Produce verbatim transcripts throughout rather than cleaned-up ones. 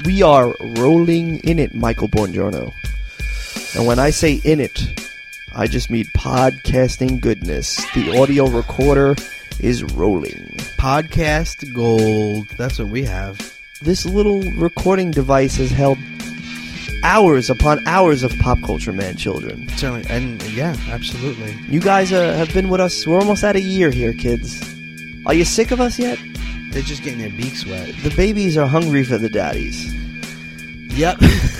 We are rolling in it, Michael Buongiorno. And when I say in it, I just mean podcasting goodness. The audio recorder is rolling. Podcast gold. That's what we have. This little recording device has held hours upon hours of Pop Culture Man children. Certainly, and yeah, absolutely. You guys uh, have been with us. We're almost at a year here, kids. Are you sick of us yet? They're just getting their beaks wet. The babies are hungry for the daddies. Yep.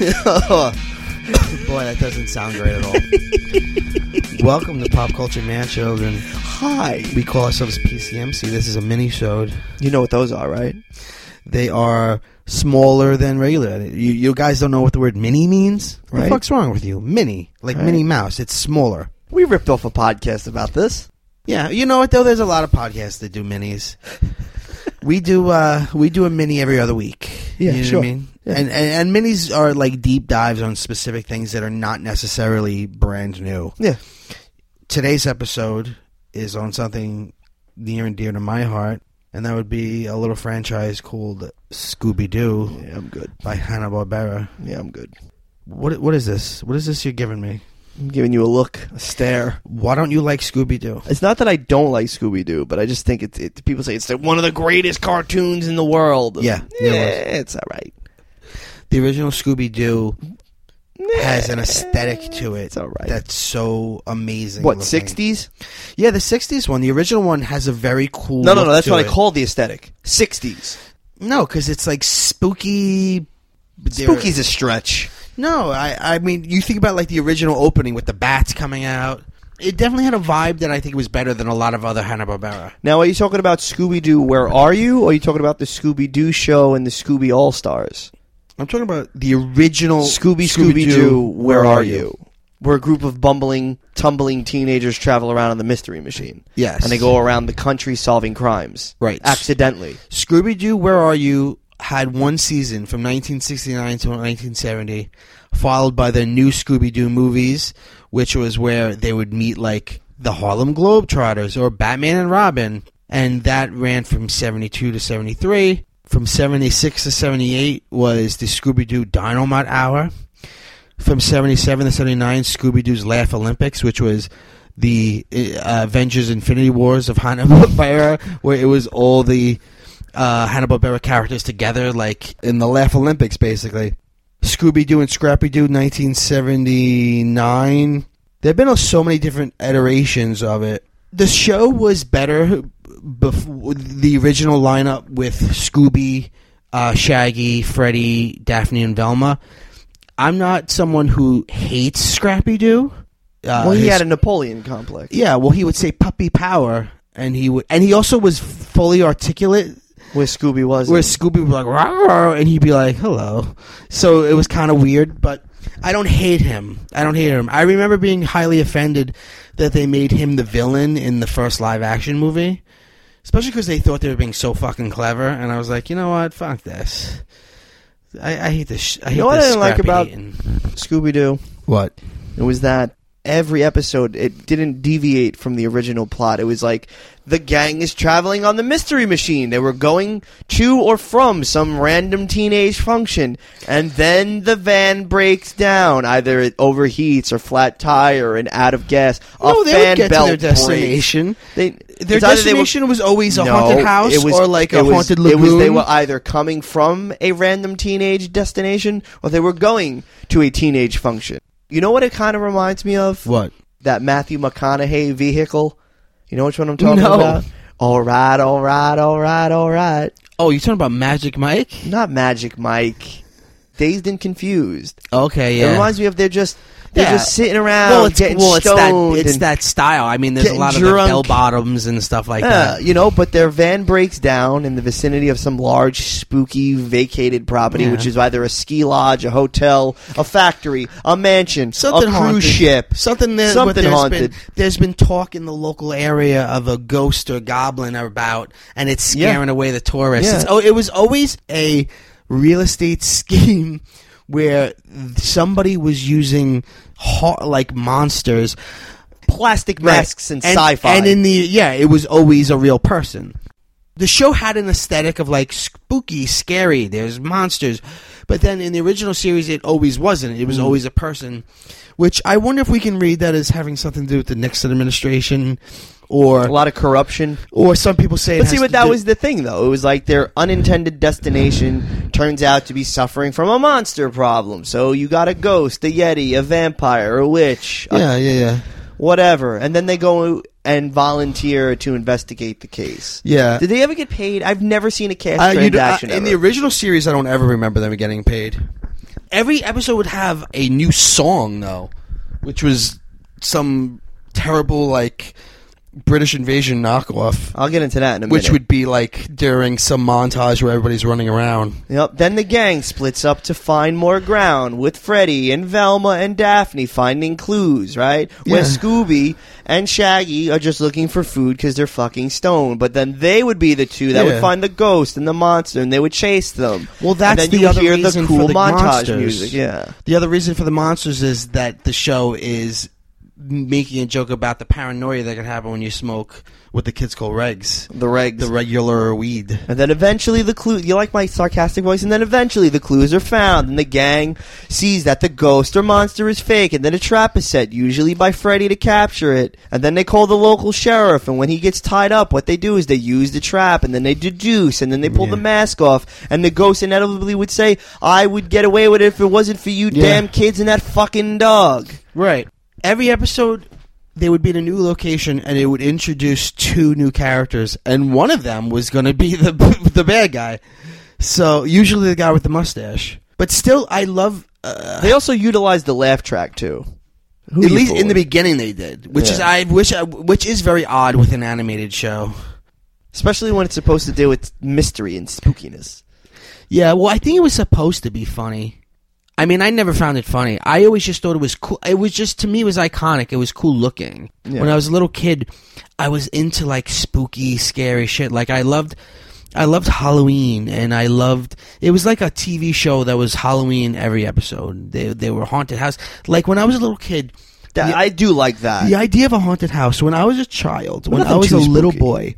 Boy, that doesn't sound great at all. Welcome to Pop Culture Man Children. Hi. We call ourselves P C M C. This is a mini-sode. You know what those are, right? They are smaller than regular. You, you guys don't know what the word mini means? What Right. the fuck's wrong with you? Mini. Like Right. Minnie Mouse. It's smaller. We ripped off a podcast about this. Yeah, you know what, though? There's a lot of podcasts that do minis. We do uh, we do a mini every other week. Yeah, you know sure. what I mean? Yeah. And, and and minis are like deep dives on specific things that are not necessarily brand new. Yeah. Today's episode is on something near and dear to my heart, and that would be a little franchise called Scooby-Doo Yeah, I'm good. by Hanna-Barbera. Yeah, I'm good. What what is this? What is this you're giving me? I'm giving you a look, a stare. Why don't you like Scooby-Doo? It's not that I don't like Scooby-Doo, but I just think it's, it, people say it's the, one of the greatest cartoons in the world. Yeah, yeah, it was. it's all right. The original Scooby-Doo has an aesthetic to it It's all right. that's so amazing. What, looking. sixties? Yeah, the sixties one. The original one has a very cool No, no, look no, that's to what it. I call the aesthetic. sixties. No, because it's like spooky. Spooky's a stretch. No, I, I mean, you think about like the original opening with the bats coming out. It definitely had a vibe that I think was better than a lot of other Hanna-Barbera. Now, are you talking about Scooby-Doo, Where Are You? Or are you talking about the Scooby-Doo show and the Scooby All-Stars? I'm talking about the original Scooby Scooby-Doo, Where Are You? Where a group of bumbling, tumbling teenagers travel around on the Mystery Machine. Yes. And they go around the country solving crimes. Right. Accidentally. Scooby-Doo, Where Are You? Had one season from nineteen sixty-nine to nineteen seventy, followed by the new Scooby-Doo movies, which was where they would meet like the Harlem Globetrotters or Batman and Robin, and that ran from seventy-two to seventy-three. From seventy-six to seventy-eight was the Scooby-Doo Dynamite Hour. From seventy-seven to seventy-nine, Scooby-Doo's Laugh Olympics, which was the uh, Avengers Infinity Wars of Hanna-Barbera, where it was all the Uh, Hanna-Barbera characters together, like in the Laugh Olympics, basically. Scooby-Doo and Scrappy-Doo, nineteen seventy-nine. There have been so many different iterations of it. The show was better before the original lineup with Scooby, uh, Shaggy, Freddy, Daphne, and Velma. I'm not someone who hates Scrappy-Doo. Uh, well, he his- had a Napoleon complex. Yeah, well, he would say puppy power, and he would, and he also was fully articulate. Where Scooby was. Where Scooby would be like, "Rawr," and he'd be like, hello. So it was kind of weird, but I don't hate him. I don't hate him. I remember being highly offended that they made him the villain in the first live-action movie, especially because they thought they were being so fucking clever, and I was like, you know what? Fuck this. I, I hate this. Sh- I hate You know what this I didn't like scrappy about hating. Scooby-Doo? What? It was that every episode, it didn't deviate from the original plot. It was like, the gang is traveling on the Mystery Machine. They were going to or from some random teenage function, and then the van breaks down. Either it overheats or flat tire and out of gas. No, a they fan would get to belt their destination. They, Their it's either they were- destination was always a No, haunted house it was, or like a it was- haunted It lagoon. was they were either coming from a random teenage destination or they were going to a teenage function. You know what it kind of reminds me of? What? That Matthew McConaughey vehicle. You know which one I'm talking No. about? All right, all right, all right, all right. Oh, you're talking about Magic Mike? Not Magic Mike. Dazed and Confused. Okay, It yeah. reminds me of they're just they're Yeah. just sitting around well, it's getting well, it's that stoned. it's and, that style. I mean, there's a getting lot of drunk. bell bottoms and stuff like Yeah, that. you know, but their van breaks down in the vicinity of some large, spooky, vacated property, Yeah. which is either a ski lodge, a hotel, a factory, a mansion, Something a cruise haunted. ship. Something there. Something there's haunted. Been, there's been talk in the local area of a ghost or goblin about, and it's Yeah. scaring away the tourists. Yeah. It's, oh, it was always a real estate scheme where somebody was using ho- like monsters, Plastic masks and, and sci-fi. and in the yeah, it was always a real person. The show had an aesthetic of like spooky, scary. There's monsters, but then in the original series, it always wasn't. It was Mm. always a person, which I wonder if we can read that as having something to do with the Nixon administration, or A lot of corruption. or some people say. It But has see, to what that do- was the thing, though. It was like their unintended destination turns out to be suffering from a monster problem. So you got a ghost, a yeti, a vampire, a witch, a Yeah, yeah, yeah, whatever, and then they go and volunteer to investigate the case. yeah. Did they ever get paid? I've never seen a cash Uh, you do- uh, transaction. in ever. the original series, I don't ever remember them getting paid. Every episode would have a new song, though, which was some terrible, like, British invasion knockoff, I'll get into that in a which minute. would be like during some montage where everybody's running around. Yep. Then the gang splits up to find more ground, with Freddy and Velma and Daphne finding clues, right? Where Yeah. Scooby and Shaggy are just looking for food because they're fucking stoned. But then they would be the two that Yeah. would find the ghost and the monster, and they would chase them. Well, that's and then the you would other hear reason the for cool the montage monsters. music. Yeah. The other reason for the monsters is that the show is making a joke about the paranoia that can happen when you smoke what the kids call regs, The regs. the regular weed. And then eventually the clue, you like my sarcastic voice? And then eventually the clues are found, and the gang sees that the ghost or monster is fake, and then a trap is set, usually by Freddy, to capture it. And then they call the local sheriff, and when he gets tied up, what they do is they use the trap, and then they deduce, and then they pull Yeah. the mask off, and the ghost inevitably would say, I would get away with it if it wasn't for you Yeah. damn kids and that fucking dog. Right. Every episode, they would be in a new location, and it would introduce two new characters, and one of them was going to be the the bad guy. So usually the guy with the mustache. But still, I love. Uh, They also utilized the laugh track, too. Who at you least in fooling? the beginning, they did, which is Yeah. I wish, I, which is very odd with an animated show. Especially when it's supposed to deal with mystery and spookiness. Yeah, well, I think it was supposed to be funny. I mean, I never found it funny. I always just thought it was cool. It was just, to me, it was iconic. It was cool looking. Yeah. When I was a little kid, I was into, like, spooky, scary shit. Like, I loved, I loved Halloween, and I loved, it was like a T V show that was Halloween every episode. They, they were haunted house. Like, when I was a little kid, That, the, I do like that. the idea of a haunted house, when I was a child, when Nothing I was too a little spooky. boy,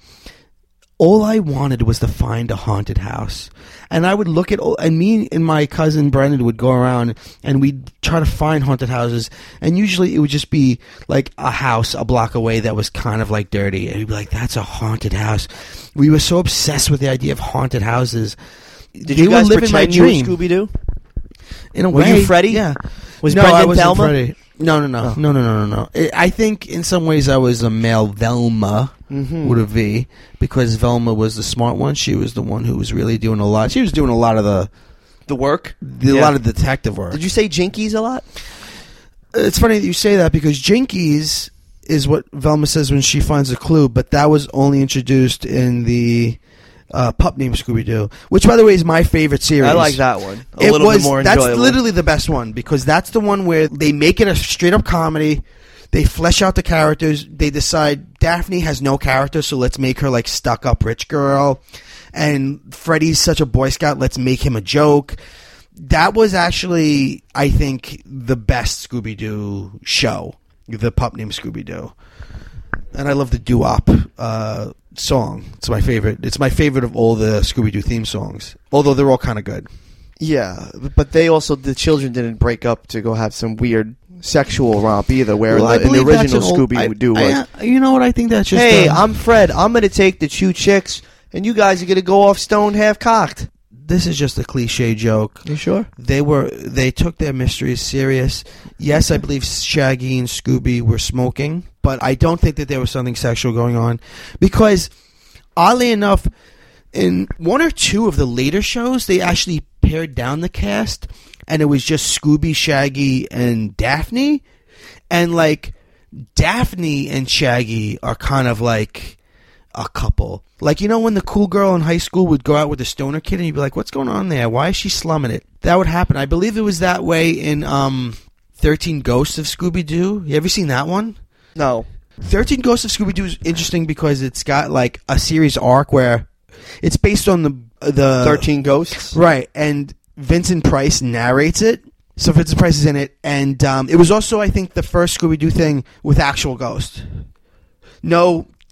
all I wanted was to find a haunted house. And I would look at, all, and me and my cousin Brendan would go around and we'd try to find haunted houses. And usually it would just be like a house a block away that was kind of like dirty. And we'd be like, that's a haunted house. We were so obsessed with the idea of haunted houses. Did They you were guys living my pretend you were dream. Scooby-Doo? In a Were way. you Freddy? Yeah. Was no, Brendan I wasn't Thelma? Freddy. No, no, no, Oh. no, no, no, no, no. I- I think in some ways I was a male Velma Mhm. with a V, because Velma was the smart one. She was the one who was really doing a lot. She was doing a lot of the, The work? the a Yeah. lot of detective work. Did you say Jinkies a lot? It's funny that you say that, because Jinkies is what Velma says when she finds a clue, but that was only introduced in the uh, Pup Named Scooby-Doo, which, by the way, is my favorite series. I like that one. A It little was, bit more that's enjoyable. literally the best one, because that's the one where they make it a straight-up comedy. They flesh out the characters. They decide Daphne has no character, so let's make her like stuck-up rich girl. And Freddy's such a Boy Scout, let's make him a joke. That was actually, I think, the best Scooby-Doo show, the Pup Named Scooby-Doo. And I love the doo-wop uh, song. It's my favorite. It's my favorite of all the Scooby-Doo theme songs, although they're all kind of good. Yeah, but they also, the children didn't break up to go have some weird sexual romp either, where Well, I in the, in the believe that's original an old- Scooby-Doo I- was, I- you know what? I think that's just. hey, uh, I'm Fred, I'm going to take the two chicks, and you guys are going to go off stoned half-cocked. this is just a cliche joke. You sure? They were they took their mysteries serious. Yes, I believe Shaggy and Scooby were smoking, but I don't think that there was something sexual going on, because oddly enough, in one or two of the later shows, they actually pared down the cast, and it was just Scooby, Shaggy, and Daphne, and like Daphne and Shaggy are kind of like a couple. Like, you know when the cool girl in high school would go out with the stoner kid and you'd be like, what's going on there? Why is she slumming it? That would happen. I believe it was that way in um, thirteen Ghosts of Scooby-Doo. You ever seen that one? No. thirteen Ghosts of Scooby-Doo is interesting because it's got like a series arc where it's based on the... the thirteen Ghosts? Right, and Vincent Price narrates it. So Vincent Price is in it. And um, it was also, I think, the first Scooby-Doo thing with actual ghosts. No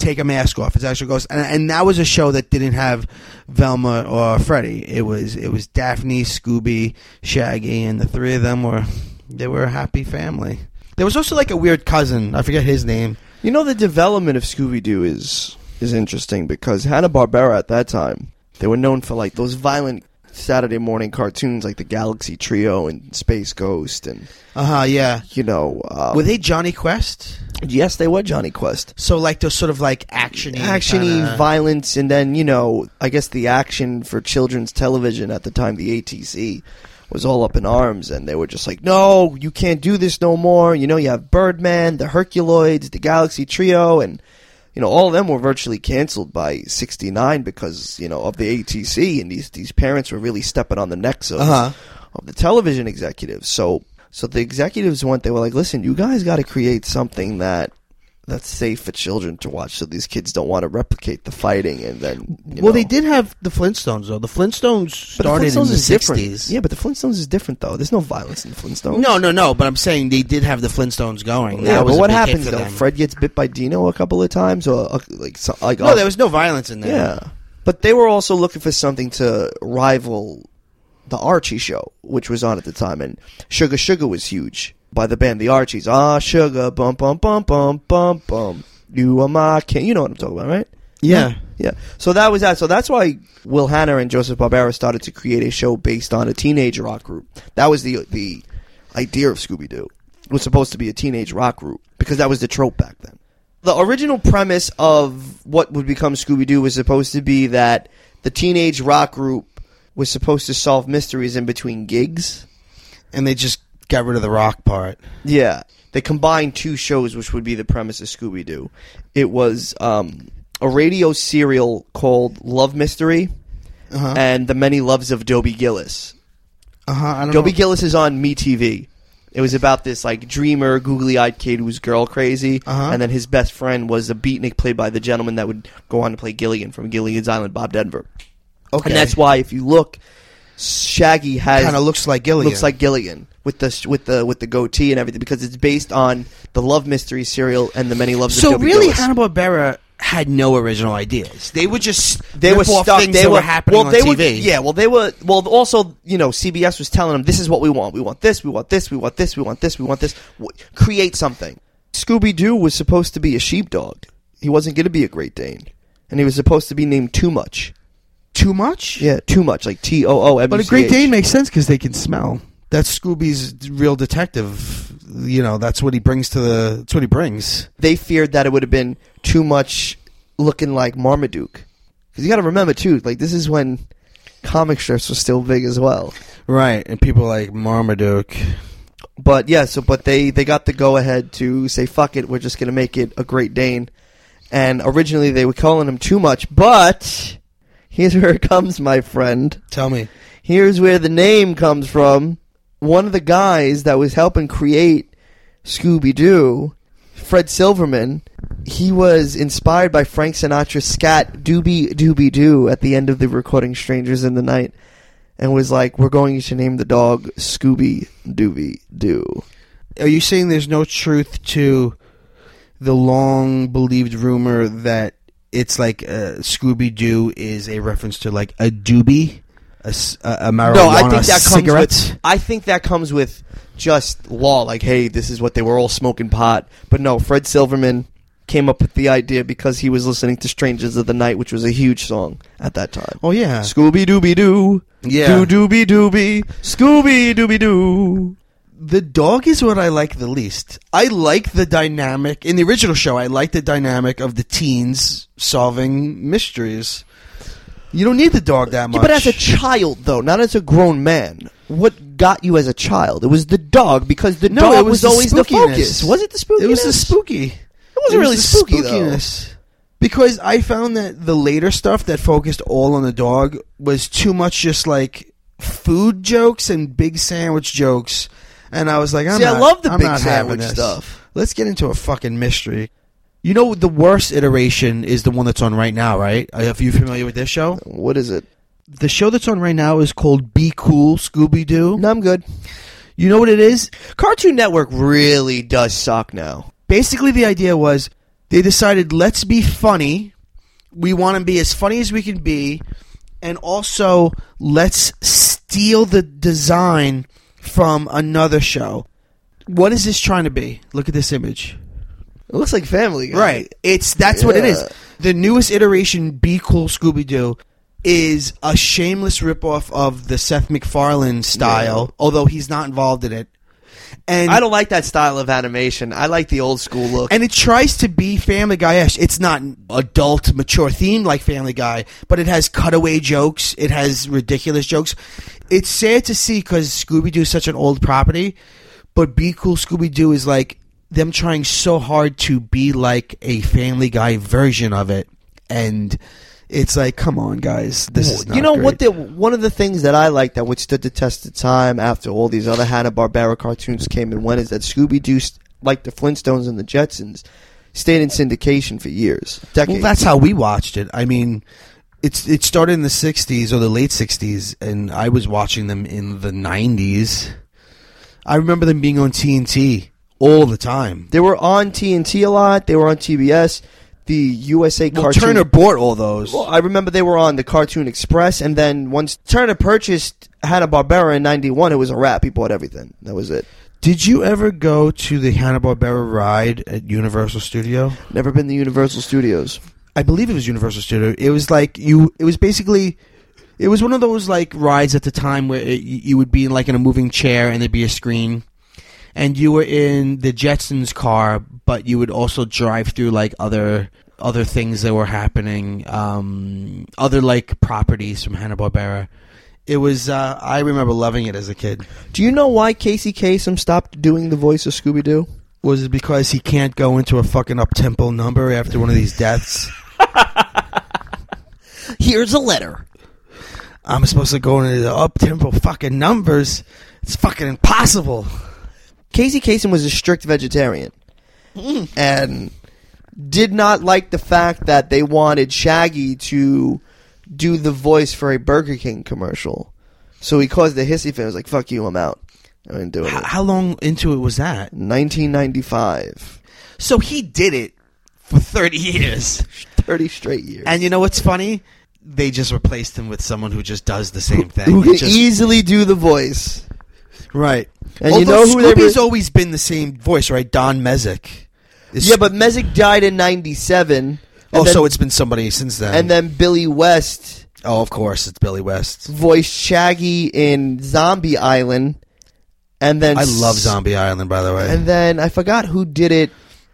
take a mask off. It's actually ghost, and, and that was a show that didn't have Velma or Freddy. It was it was Daphne, Scooby, Shaggy, and the three of them were they were a happy family. There was also like a weird cousin. I forget his name. You know, the development of Scooby-Doo is is interesting because Hanna-Barbera at that time, they were known for like those violent Saturday morning cartoons like the Galaxy Trio and Space Ghost and Uh huh. Yeah. you know um, Were they Johnny Quest? yes, they were Johnny Quest. So like those sort of like actiony, Actiony kinda... violence, and then you know, I guess the action for children's television at the time, the A T C, was all up in arms, and they were just like, no, you can't do this no more. You know, you have Birdman, the Herculoids, the Galaxy Trio, and you know, all of them were virtually canceled by sixty-nine because, you know, of the A T C, and these these parents were really stepping on the necks of, Uh-huh. of the television executives. So so the executives went, they were like, listen, you guys got to create something that that's safe for children to watch so these kids don't want to replicate the fighting. And then, you Well, know. they did have the Flintstones, though. The Flintstones But started the Flintstones in the is different. sixties. Yeah, but the Flintstones is different, though. There's no violence in the Flintstones. No, no, no. But I'm saying they did have the Flintstones going. Yeah, That was but a what big hit happens, for though? them. Fred gets bit by Dino a couple of times? or uh, like, so, like No, uh, there was no violence in there. Yeah. But they were also looking for something to rival the Archie show, which was on at the time. And Sugar Sugar was huge by the band The Archies. Ah, Sugar, bum, bum, bum, bum, bum, bum. You are my king. You know what I'm talking about, right? Yeah. Yeah. So that was that. So that's why Will Hanna and Joseph Barbera started to create a show based on a teenage rock group. That was the the idea of Scooby-Doo. It was supposed to be a teenage rock group because that was the trope back then. The original premise of what would become Scooby-Doo was supposed to be that the teenage rock group was supposed to solve mysteries in between gigs. And they just got rid of the rock part. Yeah. They combined two shows, which would be the premise of Scooby-Doo. It was um, a radio serial called Love Mystery Uh-huh. and The Many Loves of Dobie Gillis. Uh-huh. I don't Dobie know. Gillis is on MeTV. It was about this like dreamer, googly-eyed kid who was girl crazy, Uh-huh. and then his best friend was a beatnik played by the gentleman that would go on to play Gilligan from Gilligan's Island, Bob Denver. Okay. And that's why, if you look, Shaggy has kind of looks like Gilligan. looks like Gilligan with the with the with the goatee and everything because it's based on the Love Mystery serial and The Many Loves So of Dobie really, Gillis. Hanna-Barbera had no original ideas. They would just They rip were off stuck. things They that were were happening well, on they T were, V. yeah, well, they were. Well, also, you know, C B S was telling them, "This is what we want. We want this. We want this. We want this. We want this. We want this. W- create something." Scooby-Doo was supposed to be a sheepdog. He wasn't going to be a Great Dane, and he was supposed to be named Too Much. Too much? Yeah, Too Much, like T O O M U C H. But a Great Dane makes sense because they can smell. That's Scooby's real detective. You know, that's what he brings to the. That's what he brings. They feared that it would have been too much looking like Marmaduke. Because you got to remember, too, like, this is when comic strips were still big as well. Right, and people like Marmaduke. But, yeah, so, but they, they got the go-ahead to say, fuck it, we're just going to make it a Great Dane. And originally they were calling him Too Much, but here's where it comes, my friend. Tell me. Here's where the name comes from. One of the guys that was helping create Scooby-Doo, Fred Silverman, he was inspired by Frank Sinatra's scat Doobie Doobie Doo at the end of the recording Strangers in the Night and was like, we're going to name the dog Scooby Doobie Doo. Are you saying there's no truth to the long-believed rumor that it's like uh, Scooby-Doo is a reference to like a doobie? A, s- a, a marijuana No, I think that comes cigarette? with. I think that comes with just law. Like, hey, this is what they were all smoking pot. But no, Fred Silverman came up with the idea because he was listening to "Strangers of the Night," which was a huge song at that time. Oh yeah, Scooby Dooby Doo, Yeah. Doo Dooby Dooby, Scooby Dooby Doo. the dog is what I like the least. I like the dynamic in the original show. I like the dynamic of the teens solving mysteries. You don't need the dog that much. Yeah, but as a child, though, not as a grown man, what got you as a child? It was the dog because the No, dog it was was, the always the spookiness. focus. Was it the spookiness? It was the spooky. It wasn't really the spooky, though. spookiness. Because I found that the later stuff that focused all on the dog was too much just like food jokes and big sandwich jokes. And I was like, I'm See, not, I love the I'm big not having sandwich this. stuff. Let's get into a fucking mystery. You know, the worst iteration is the one that's on right now, right? Are you familiar with this show? What is it? The show that's on right now is called Be Cool, Scooby-Doo. No, I'm good. You know what it is? Cartoon Network really does suck now. Basically, the idea was they decided, let's be funny. We want to be as funny as we can be. And also, let's steal the design from another show. What is this trying to be? Look at this image. It looks like Family Guy. Right. It's That's yeah. what it is. The newest iteration, Be Cool Scooby-Doo, is a shameless ripoff of the Seth MacFarlane style, yeah. although he's not involved in it. And I don't like that style of animation. I like the old school look. And it tries to be Family Guy-ish. It's not adult, mature themed like Family Guy, but it has cutaway jokes. It has ridiculous jokes. It's sad to see because Scooby-Doo is such an old property, but Be Cool Scooby-Doo is like them trying so hard to be like a Family Guy version of it. And it's like, come on, guys. This is not You know great. what? The, one of the things that I like that withstood the test of time after all these other Hanna-Barbera cartoons came and went is that Scooby-Doo, like the Flintstones and the Jetsons, stayed in syndication for years. Decades. Well, that's how we watched it. I mean, it's it started in the sixties or the late sixties, and I was watching them in the nineties. I remember them being on T N T all the time. They were on T N T a lot. They were on T B S. The U S A well, Cartoon... Turner bought all those. Well, I remember they were on the Cartoon Express, and then once Turner purchased Hanna-Barbera in ninety-one, it was a wrap. He bought everything. That was it. Did you ever go to the Hanna-Barbera ride at Universal Studio? Never been to Universal Studios. I believe it was Universal Studio. It was like you... It was basically... It was one of those like rides at the time where it, you would be in like in a moving chair and there'd be a screen. And you were in the Jetsons car, but you would also drive through like other other things that were happening, um, other like properties from Hanna-Barbera. It was, uh, I remember loving it as a kid. Do you know why Casey Kasem stopped doing the voice of Scooby-Doo? Was it because he can't go into a fucking up-tempo number after one of these deaths? Here's a letter. I'm supposed to go into the up-tempo fucking numbers. It's fucking impossible. Casey Kasem was a strict vegetarian mm. and did not like the fact that they wanted Shaggy to do the voice for a Burger King commercial. So he caused the hissy fit. I was like, fuck you, I'm out. I didn't do it. How, how long into it was that? nineteen ninety-five. So he did it for thirty years. thirty straight years. And you know what's funny? They just replaced him with someone who just does the same thing. Who can just, easily do the voice. Right. And Although you know who Scooby's were... always been the same voice, right? Don Mezek. Is yeah, but Mezek died in ninety-seven. Oh, then, so it's been somebody since then. And then Billy West... Oh, of course, it's Billy West. Voiced Shaggy in Zombie Island. And then... I love Zombie Island, by the way. And then I forgot who did it.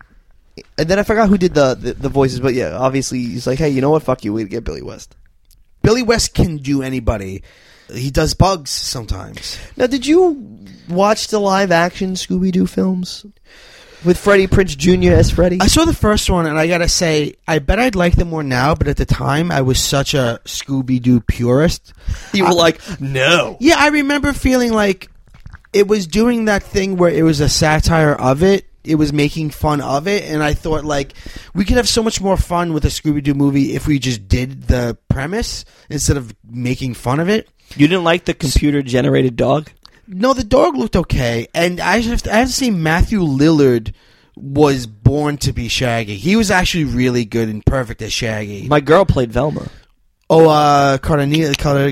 And then I forgot who did the, the, the voices. But yeah, obviously he's like, hey, you know what? Fuck you. We'd get Billy West. Billy West can do anybody. He does bugs sometimes. Now, did you watch the live-action Scooby-Doo films? With Freddie Prinze Junior as Freddy? I saw the first one, and I gotta say, I bet I'd like them more now, but at the time, I was such a Scooby-Doo purist. You were I, like, no. Yeah, I remember feeling like it was doing that thing where it was a satire of it. It was making fun of it, and I thought, like, we could have so much more fun with a Scooby-Doo movie if we just did the premise instead of making fun of it. You didn't like the computer-generated dog? No, the dog looked okay, and I have to, I have to say Matthew Lillard was born to be Shaggy. He was actually really good and perfect as Shaggy. My girl played Velma. Oh, uh, Cardinelli,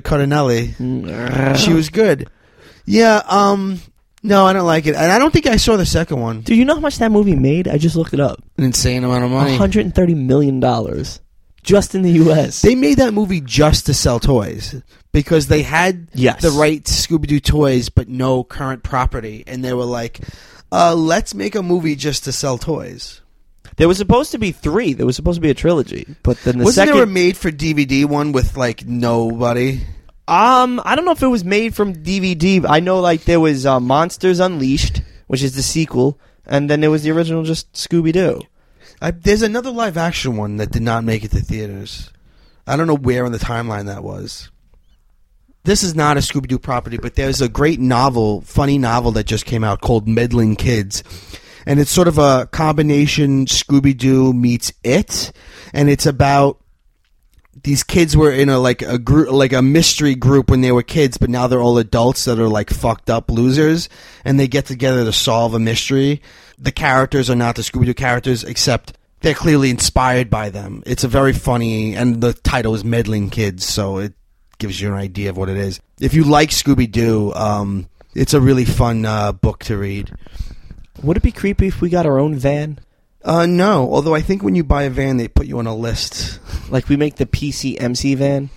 Cardinelli. She was good. Yeah, um, no, I don't like it, and I don't think I saw the second one. Do you know how much that movie made? I just looked it up. An insane amount of money. one hundred thirty million dollars. Just in the U S They made that movie just to sell toys because they had yes. the right Scooby-Doo toys but no current property. And they were like, uh, let's make a movie just to sell toys. There was supposed to be three. There was supposed to be a trilogy. But then the Wasn't second... there a made-for-D V D one with, like, nobody? Um, I don't know if it was made from D V D. I know, like, there was uh, Monsters Unleashed, which is the sequel, and then there was the original just Scooby-Doo. I, there's another live-action one that did not make it to theaters. I don't know where on the timeline that was. This is not a Scooby-Doo property, but there's a great novel, funny novel that just came out called Meddling Kids. And it's sort of a combination Scooby-Doo meets It. And it's about these kids were in a like a group, like a mystery group when they were kids, but now they're all adults that are like fucked up losers. And they get together to solve a mystery. The characters are not the Scooby-Doo characters, except they're clearly inspired by them. It's a very funny, and the title is Meddling Kids, so it gives you an idea of what it is. If you like Scooby-Doo, um, it's a really fun uh, book to read. Would it be creepy if we got our own van? Uh, no, although I think when you buy a van, they put you on a list. Like we make the P C M C van?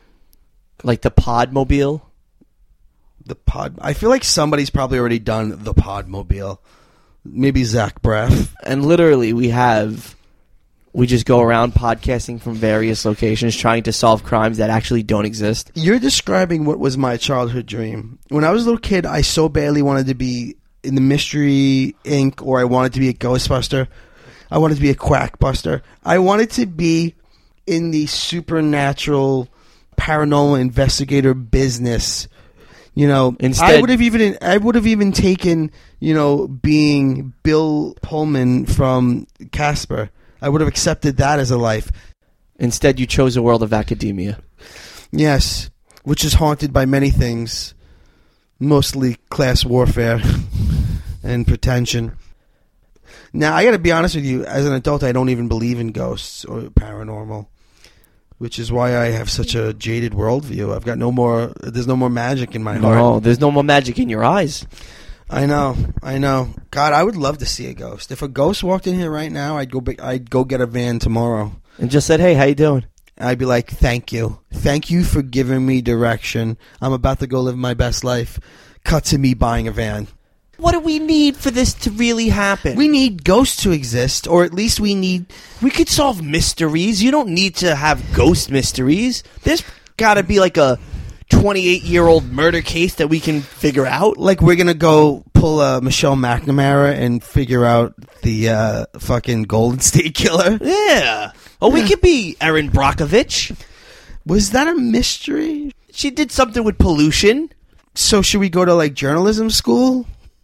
Like the Podmobile? The pod. I feel like somebody's probably already done the Podmobile. Maybe Zach Braff. And literally we have... We just go around podcasting from various locations trying to solve crimes that actually don't exist. You're describing what was my childhood dream. When I was a little kid, I so badly wanted to be in the Mystery Incorporated, or I wanted to be a Ghostbuster. I wanted to be a Quackbuster. I wanted to be in the supernatural, paranormal investigator business. You know, Instead, I would have even I would have even taken, you know, being Bill Pullman from Casper. I would have accepted that as a life. Instead, you chose a world of academia. Yes, which is haunted by many things, mostly class warfare and pretension. Now, I got to be honest with you. As an adult, I don't even believe in ghosts or paranormal, which is why I have such a jaded worldview. I've got no more. There's no more magic in my heart. No, there's no more magic in your eyes. I know, I know. God, I would love to see a ghost. If a ghost walked in here right now, I'd go. Be- I'd go get a van tomorrow. And just said, hey, how you doing? I'd be like, thank you. Thank you for giving me direction. I'm about to go live my best life. Cut to me buying a van. What do we need for this to really happen? We need ghosts to exist, or at least we need... We could solve mysteries. You don't need to have ghost mysteries. There's got to be like a twenty-eight-year-old murder case that we can figure out. Like, we're going to go pull a Michelle McNamara and figure out the uh, fucking Golden State Killer. Yeah. Oh, we could be Erin Brockovich. Was that a mystery? She did something with pollution. So should we go to, like, journalism school?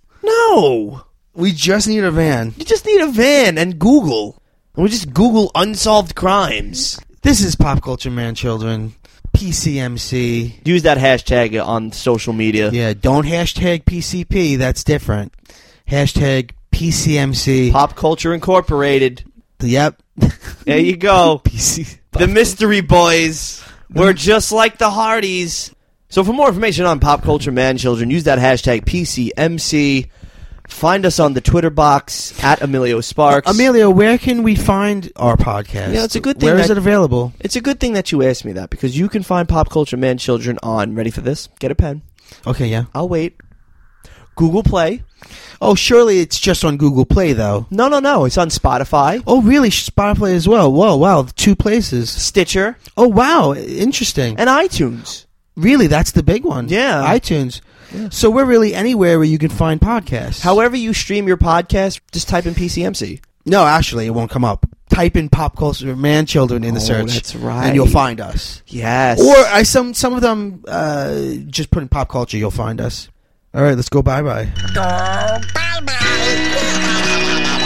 No. We just need a van. You just need a van and Google. And we just Google unsolved crimes. This is Pop Culture Man Children. P C M C. Use that hashtag on social media. Yeah, don't hashtag P C P. That's different. Hashtag P C M C. Pop Culture Incorporated. Yep. There you go. P C. The Mystery Boys. We're just like the Hardys. So for more information on Pop Culture Man Children, use that hashtag P C M C. Find us on the Twitter box at Emilio Sparks. Emilio, where can we find our podcast? Yeah, it's a good thing. Where that, is it available? It's a good thing that you asked me that, because you can find Pop Culture Man Children on, ready for this? Get a pen. Okay, yeah. I'll wait. Google Play. Oh, surely it's just on Google Play, though. No, no, no. It's on Spotify. Oh, really? Spotify as well. Whoa, wow. Two places. Stitcher. Oh, wow. Interesting. And iTunes. Really? That's the big one. Yeah. iTunes. Yeah. So we're really anywhere where you can find podcasts. However you stream your podcast, just type in P C M C. No, actually, it won't come up. Type in Pop Culture Man Children in the Oh, search. that's right. And you'll find us. Yes. Or I, some some of them, uh, just put in Pop Culture, you'll find us. All right, let's go bye-bye. Go bye-bye.